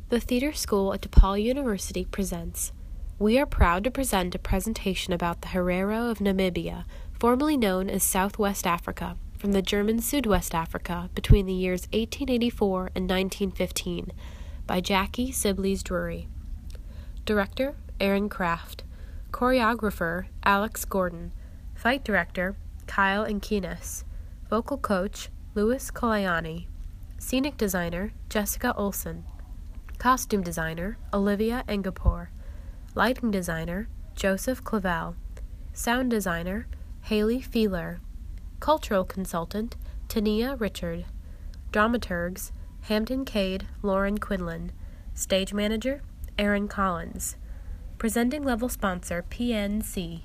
The Theatre School at DePaul University presents. We are proud to present a presentation about the Herero of Namibia, formerly known as Southwest Africa, from the German Sudwest Africa between the years 1884 and 1915, by Jackie Sibley's Drury. Director, Aaron Kraft. Choreographer, Alex Gordon. Fight Director, Kyle Inkinas. Vocal Coach, Louis Kolayani. Scenic Designer, Jessica Olson. Costume Designer, Olivia Engapor. Lighting Designer, Joseph Clavel. Sound Designer, Haley Feeler. Cultural Consultant, Tania Richard. Dramaturgs, Hampton Cade, Lauren Quinlan. Stage Manager, Aaron Collins. Presenting Level Sponsor, PNC.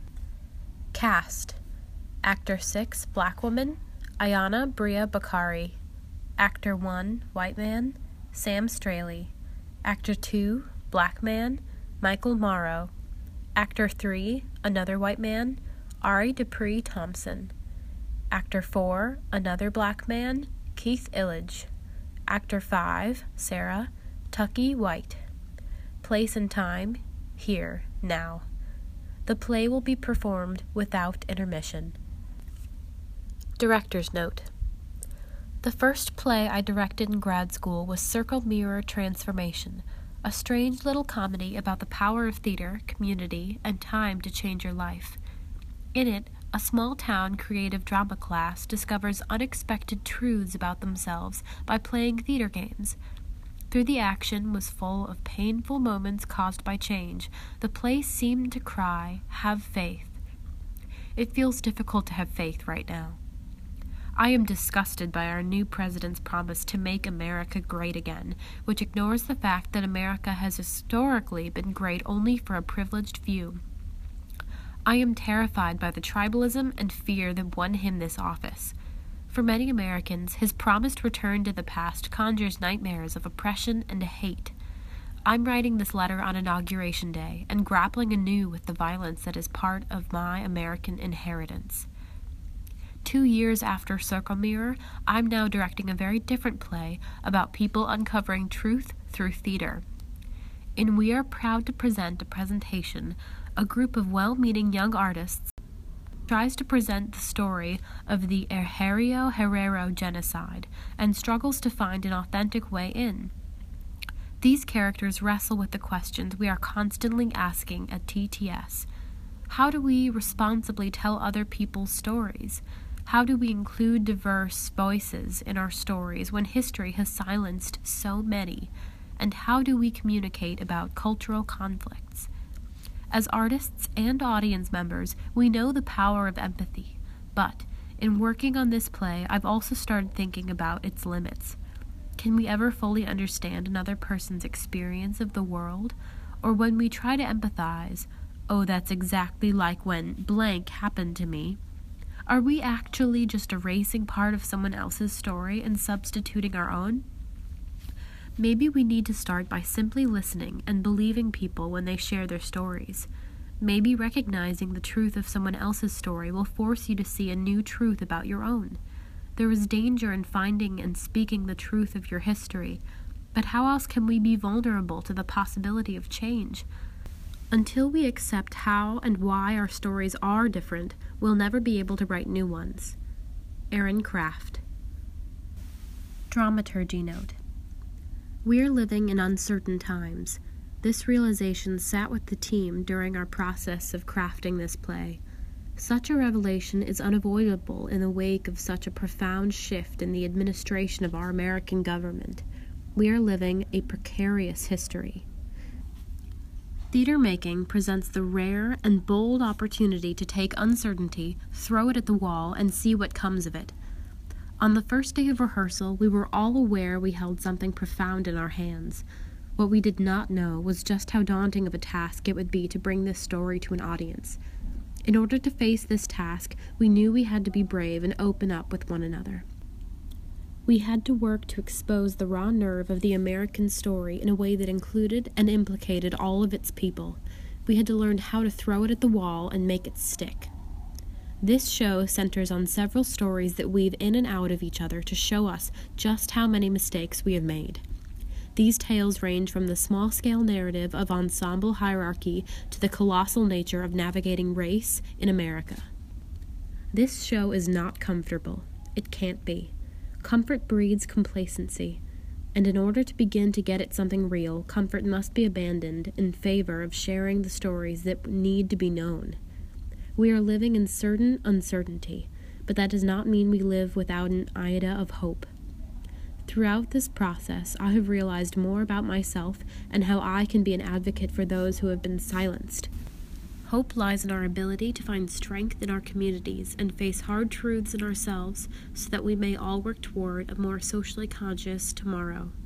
Cast: Actor 6, Black Woman, Ayana Bria Bakari. Actor 1, White Man, Sam Straley. Actor 2, Black Man, Michael Morrow. Actor 3, Another White Man, Ari Dupree Thompson. Actor 4, Another Black Man, Keith Illage. Actor 5, Sarah, Tucky White. Place and time, here, now. The play will be performed without intermission. Director's Note: the first play I directed in grad school was Circle Mirror Transformation, a strange little comedy about the power of theater, community, and time to change your life. In it, a small-town creative drama class discovers unexpected truths about themselves by playing theater games. Through the action was full of painful moments caused by change. The play seemed to cry, "Have faith." It feels difficult to have faith right now. I am disgusted by our new president's promise to make America great again, which ignores the fact that America has historically been great only for a privileged few. I am terrified by the tribalism and fear that won him this office. For many Americans, his promised return to the past conjures nightmares of oppression and hate. I'm writing this letter on Inauguration Day and grappling anew with the violence that is part of my American inheritance. 2 years after Circle Mirror, I'm now directing a very different play about people uncovering truth through theater. In We Are Proud to Present a Presentation, a group of well-meaning young artists tries to present the story of the Herero genocide and struggles to find an authentic way in. These characters wrestle with the questions we are constantly asking at TTS. How do we responsibly tell other people's stories? How do we include diverse voices in our stories when history has silenced so many? And how do we communicate about cultural conflicts? As artists and audience members, we know the power of empathy, but in working on this play, I've also started thinking about its limits. Can we ever fully understand another person's experience of the world? Or when we try to empathize, "Oh, that's exactly like when blank happened to me," are we actually just erasing part of someone else's story and substituting our own? Maybe we need to start by simply listening and believing people when they share their stories. Maybe recognizing the truth of someone else's story will force you to see a new truth about your own. There is danger in finding and speaking the truth of your history, but how else can we be vulnerable to the possibility of change? Until we accept how and why our stories are different, we'll never be able to write new ones. Aaron Kraft. Dramaturgy Note: we're living in uncertain times. This realization sat with the team during our process of crafting this play. Such a revelation is unavoidable in the wake of such a profound shift in the administration of our American government. We are living a precarious history. Theater making presents the rare and bold opportunity to take uncertainty, throw it at the wall, and see what comes of it. On the first day of rehearsal, we were all aware we held something profound in our hands. What we did not know was just how daunting of a task it would be to bring this story to an audience. In order to face this task, we knew we had to be brave and open up with one another. We had to work to expose the raw nerve of the American story in a way that included and implicated all of its people. We had to learn how to throw it at the wall and make it stick. This show centers on several stories that weave in and out of each other to show us just how many mistakes we have made. These tales range from the small-scale narrative of ensemble hierarchy to the colossal nature of navigating race in America. This show is not comfortable. It can't be. Comfort breeds complacency, and in order to begin to get at something real, comfort must be abandoned in favor of sharing the stories that need to be known. We are living in certain uncertainty, but that does not mean we live without an iota of hope. Throughout this process, I have realized more about myself and how I can be an advocate for those who have been silenced. Hope lies in our ability to find strength in our communities and face hard truths in ourselves so that we may all work toward a more socially conscious tomorrow.